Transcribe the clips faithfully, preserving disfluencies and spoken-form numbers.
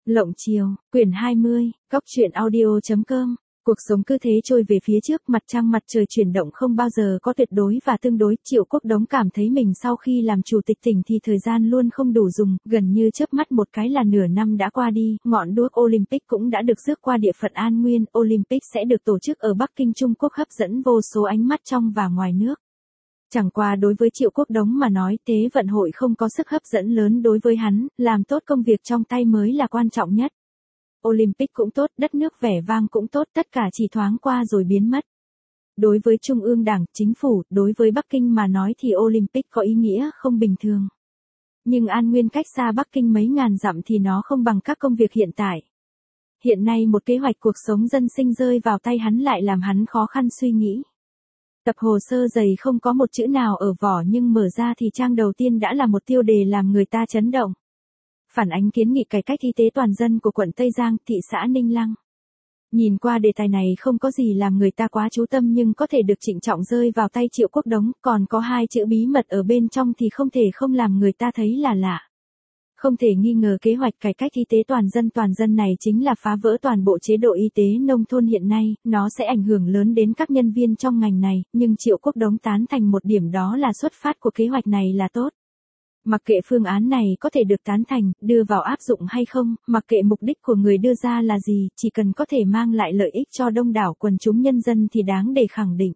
Lộng chiều, quyển hai mươi, góc truyện audio chấm com. Cuộc sống cứ thế trôi về phía trước, mặt trăng mặt trời chuyển động không bao giờ có tuyệt đối và tương đối. Triệu Quốc Đống cảm thấy mình sau khi làm chủ tịch tỉnh thì thời gian luôn không đủ dùng, gần như chớp mắt một cái là nửa năm đã qua đi, ngọn đuốc Olympic cũng đã được rước qua địa phận An Nguyên. Olympic sẽ được tổ chức ở Bắc Kinh, Trung Quốc, hấp dẫn vô số ánh mắt trong và ngoài nước. Chẳng qua đối với Triệu Quốc Đống mà nói, thế vận hội không có sức hấp dẫn lớn đối với hắn, làm tốt công việc trong tay mới là quan trọng nhất. Olympic cũng tốt, đất nước vẻ vang cũng tốt, tất cả chỉ thoáng qua rồi biến mất. Đối với Trung ương Đảng, Chính phủ, đối với Bắc Kinh mà nói thì Olympic có ý nghĩa không bình thường. Nhưng An Nguyên cách xa Bắc Kinh mấy ngàn dặm thì nó không bằng các công việc hiện tại. Hiện nay một kế hoạch cuộc sống dân sinh rơi vào tay hắn lại làm hắn khó khăn suy nghĩ. Tập hồ sơ dày không có một chữ nào ở vỏ nhưng mở ra thì trang đầu tiên đã là một tiêu đề làm người ta chấn động. Phản ánh kiến nghị cải cách y tế toàn dân của quận Tây Giang, thị xã Ninh Lăng. Nhìn qua đề tài này không có gì làm người ta quá chú tâm nhưng có thể được trịnh trọng rơi vào tay Triệu Quốc Đống, còn có hai chữ bí mật ở bên trong thì không thể không làm người ta thấy là lạ. Không thể nghi ngờ kế hoạch cải cách y tế toàn dân toàn dân này chính là phá vỡ toàn bộ chế độ y tế nông thôn hiện nay, nó sẽ ảnh hưởng lớn đến các nhân viên trong ngành này, nhưng Triệu Quốc Đống tán thành một điểm, đó là xuất phát của kế hoạch này là tốt. Mặc kệ phương án này có thể được tán thành, đưa vào áp dụng hay không, mặc kệ mục đích của người đưa ra là gì, chỉ cần có thể mang lại lợi ích cho đông đảo quần chúng nhân dân thì đáng để khẳng định.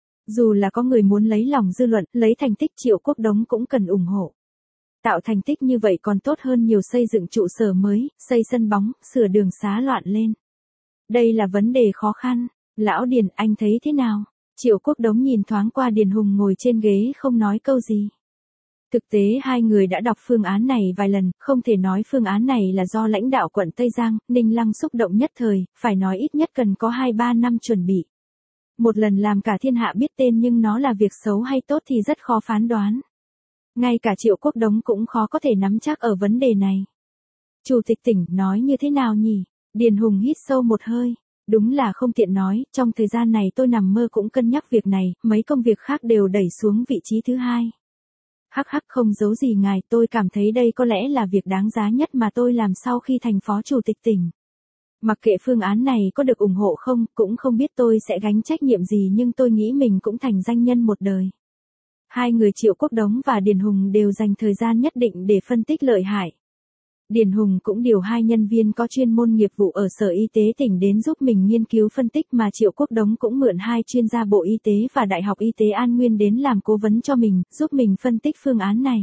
Dù là có người muốn lấy lòng dư luận, lấy thành tích, Triệu Quốc Đống cũng cần ủng hộ. Tạo thành tích như vậy còn tốt hơn nhiều xây dựng trụ sở mới, xây sân bóng, sửa đường xá loạn lên. Đây là vấn đề khó khăn. Lão Điền, anh thấy thế nào? Triệu Quốc Đống nhìn thoáng qua Điền Hùng ngồi trên ghế không nói câu gì. Thực tế hai người đã đọc phương án này vài lần, không thể nói phương án này là do lãnh đạo quận Tây Giang, Ninh Lăng xúc động nhất thời, phải nói ít nhất cần có hai ba năm chuẩn bị. Một lần làm cả thiên hạ biết tên nhưng nó là việc xấu hay tốt thì rất khó phán đoán. Ngay cả Triệu Quốc Đống cũng khó có thể nắm chắc ở vấn đề này. Chủ tịch tỉnh nói như thế nào nhỉ? Điền Hùng hít sâu một hơi. Đúng là không tiện nói, trong thời gian này tôi nằm mơ cũng cân nhắc việc này, mấy công việc khác đều đẩy xuống vị trí thứ hai. Hắc hắc, không giấu gì ngài, tôi cảm thấy đây có lẽ là việc đáng giá nhất mà tôi làm sau khi thành phó chủ tịch tỉnh. Mặc kệ phương án này có được ủng hộ không, cũng không biết tôi sẽ gánh trách nhiệm gì nhưng tôi nghĩ mình cũng thành danh nhân một đời. Hai người Triệu Quốc Đống và Điền Hùng đều dành thời gian nhất định để phân tích lợi hại. Điền Hùng cũng điều hai nhân viên có chuyên môn nghiệp vụ ở Sở Y tế tỉnh đến giúp mình nghiên cứu phân tích, mà Triệu Quốc Đống cũng mượn hai chuyên gia Bộ Y tế và Đại học Y tế An Nguyên đến làm cố vấn cho mình, giúp mình phân tích phương án này.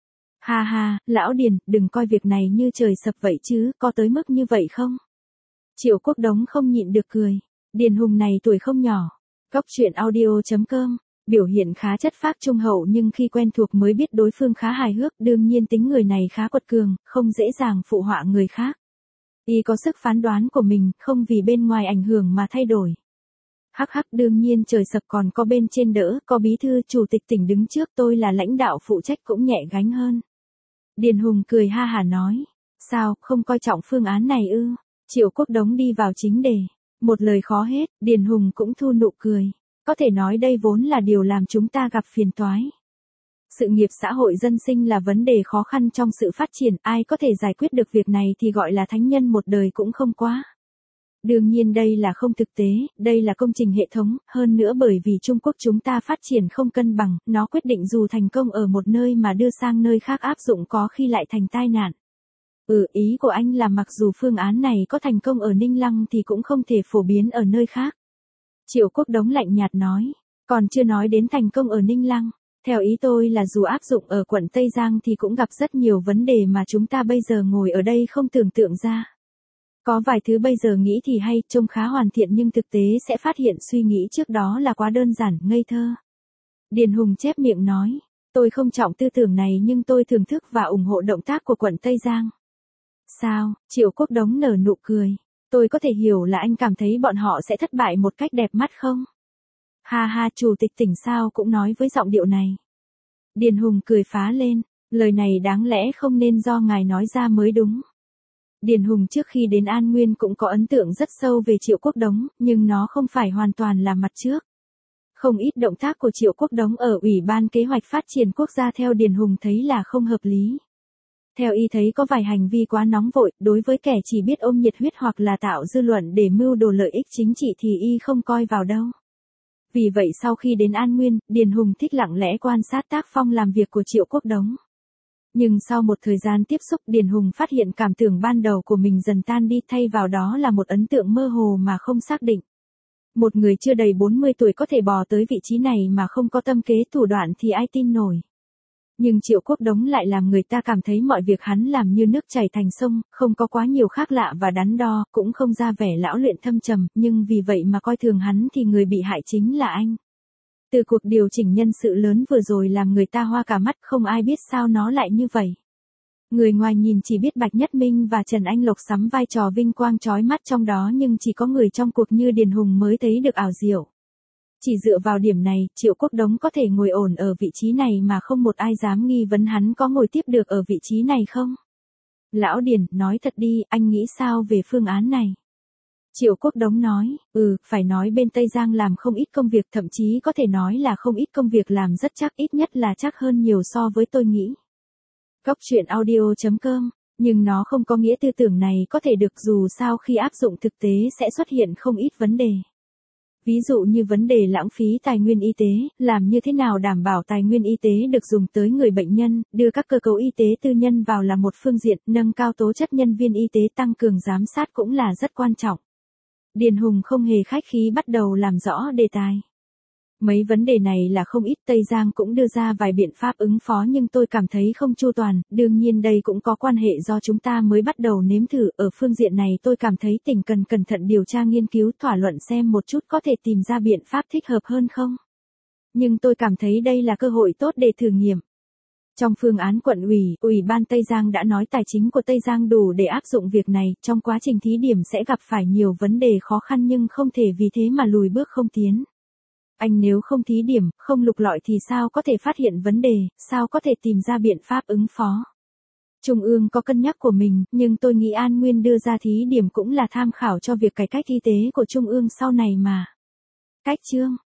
Ha ha, lão Điền, đừng coi việc này như trời sập vậy chứ, có tới mức như vậy không? Triệu Quốc Đống không nhịn được cười. Điền Hùng này tuổi không nhỏ. Góc truyện audio chấm com. Biểu hiện khá chất phác trung hậu nhưng khi quen thuộc mới biết đối phương khá hài hước, đương nhiên tính người này khá quật cường, không dễ dàng phụ họa người khác. Y có sức phán đoán của mình, không vì bên ngoài ảnh hưởng mà thay đổi. Hắc hắc, đương nhiên trời sập còn có bên trên đỡ, có bí thư chủ tịch tỉnh đứng trước, tôi là lãnh đạo phụ trách cũng nhẹ gánh hơn. Điền Hùng cười ha hả nói, sao, không coi trọng phương án này ư? Triệu Quốc Đống đi vào chính đề. Một lời khó hết, Điền Hùng cũng thu nụ cười. Có thể nói đây vốn là điều làm chúng ta gặp phiền toái. Sự nghiệp xã hội dân sinh là vấn đề khó khăn trong sự phát triển, ai có thể giải quyết được việc này thì gọi là thánh nhân một đời cũng không quá. Đương nhiên đây là không thực tế, đây là công trình hệ thống, hơn nữa bởi vì Trung Quốc chúng ta phát triển không cân bằng, nó quyết định dù thành công ở một nơi mà đưa sang nơi khác áp dụng có khi lại thành tai nạn. Ừ, ý của anh là mặc dù phương án này có thành công ở Ninh Lăng thì cũng không thể phổ biến ở nơi khác. Triệu Quốc Đống lạnh nhạt nói, còn chưa nói đến thành công ở Ninh Lăng, theo ý tôi là dù áp dụng ở quận Tây Giang thì cũng gặp rất nhiều vấn đề mà chúng ta bây giờ ngồi ở đây không tưởng tượng ra. Có vài thứ bây giờ nghĩ thì hay, trông khá hoàn thiện nhưng thực tế sẽ phát hiện suy nghĩ trước đó là quá đơn giản, ngây thơ. Điền Hùng chép miệng nói, tôi không trọng tư tưởng này nhưng tôi thưởng thức và ủng hộ động tác của quận Tây Giang. Sao? Triệu Quốc Đống nở nụ cười. Tôi có thể hiểu là anh cảm thấy bọn họ sẽ thất bại một cách đẹp mắt không? Ha ha, chủ tịch tỉnh sao cũng nói với giọng điệu này. Điền Hùng cười phá lên, lời này đáng lẽ không nên do ngài nói ra mới đúng. Điền Hùng trước khi đến An Nguyên cũng có ấn tượng rất sâu về Triệu Quốc Đống, nhưng nó không phải hoàn toàn là mặt trước. Không ít động tác của Triệu Quốc Đống ở Ủy ban Kế hoạch Phát triển Quốc gia theo Điền Hùng thấy là không hợp lý. Theo y thấy có vài hành vi quá nóng vội, đối với kẻ chỉ biết ôm nhiệt huyết hoặc là tạo dư luận để mưu đồ lợi ích chính trị thì y không coi vào đâu. Vì vậy sau khi đến An Nguyên, Điền Hùng thích lặng lẽ quan sát tác phong làm việc của Triệu Quốc Đống. Nhưng sau một thời gian tiếp xúc, Điền Hùng phát hiện cảm tưởng ban đầu của mình dần tan đi, thay vào đó là một ấn tượng mơ hồ mà không xác định. Một người chưa đầy bốn mươi tuổi có thể bò tới vị trí này mà không có tâm kế thủ đoạn thì ai tin nổi. Nhưng Triệu Quốc Đống lại làm người ta cảm thấy mọi việc hắn làm như nước chảy thành sông, không có quá nhiều khác lạ và đắn đo, cũng không ra vẻ lão luyện thâm trầm, nhưng vì vậy mà coi thường hắn thì người bị hại chính là anh. Từ cuộc điều chỉnh nhân sự lớn vừa rồi làm người ta hoa cả mắt, không ai biết sao nó lại như vậy. Người ngoài nhìn chỉ biết Bạch Nhất Minh và Trần Anh Lộc sắm vai trò vinh quang chói mắt trong đó, nhưng chỉ có người trong cuộc như Điền Hùng mới thấy được ảo diệu. Chỉ dựa vào điểm này, Triệu Quốc Đống có thể ngồi ổn ở vị trí này mà không một ai dám nghi vấn hắn có ngồi tiếp được ở vị trí này không? Lão Điền, nói thật đi, anh nghĩ sao về phương án này? Triệu Quốc Đống nói, ừ, phải nói bên Tây Giang làm không ít công việc, thậm chí có thể nói là không ít công việc làm rất chắc, ít nhất là chắc hơn nhiều so với tôi nghĩ. Góc truyện audio chấm com, nhưng nó không có nghĩa tư tưởng này có thể được, dù sao khi áp dụng thực tế sẽ xuất hiện không ít vấn đề. Ví dụ như vấn đề lãng phí tài nguyên y tế, làm như thế nào đảm bảo tài nguyên y tế được dùng tới người bệnh nhân, đưa các cơ cấu y tế tư nhân vào là một phương diện, nâng cao tố chất nhân viên y tế, tăng cường giám sát cũng là rất quan trọng. Điền Hùng không hề khách khí bắt đầu làm rõ đề tài. Mấy vấn đề này là không ít, Tây Giang cũng đưa ra vài biện pháp ứng phó nhưng tôi cảm thấy không chu toàn, đương nhiên đây cũng có quan hệ do chúng ta mới bắt đầu nếm thử, ở phương diện này tôi cảm thấy tỉnh cần cẩn thận điều tra nghiên cứu thảo luận xem một chút có thể tìm ra biện pháp thích hợp hơn không. Nhưng tôi cảm thấy đây là cơ hội tốt để thử nghiệm. Trong phương án quận ủy, Ủy ban Tây Giang đã nói tài chính của Tây Giang đủ để áp dụng việc này, trong quá trình thí điểm sẽ gặp phải nhiều vấn đề khó khăn nhưng không thể vì thế mà lùi bước không tiến. Anh nếu không thí điểm, không lục lọi thì sao có thể phát hiện vấn đề, sao có thể tìm ra biện pháp ứng phó. Trung ương có cân nhắc của mình, nhưng tôi nghĩ An Nguyên đưa ra thí điểm cũng là tham khảo cho việc cải cách y tế của Trung ương sau này mà. Cách chương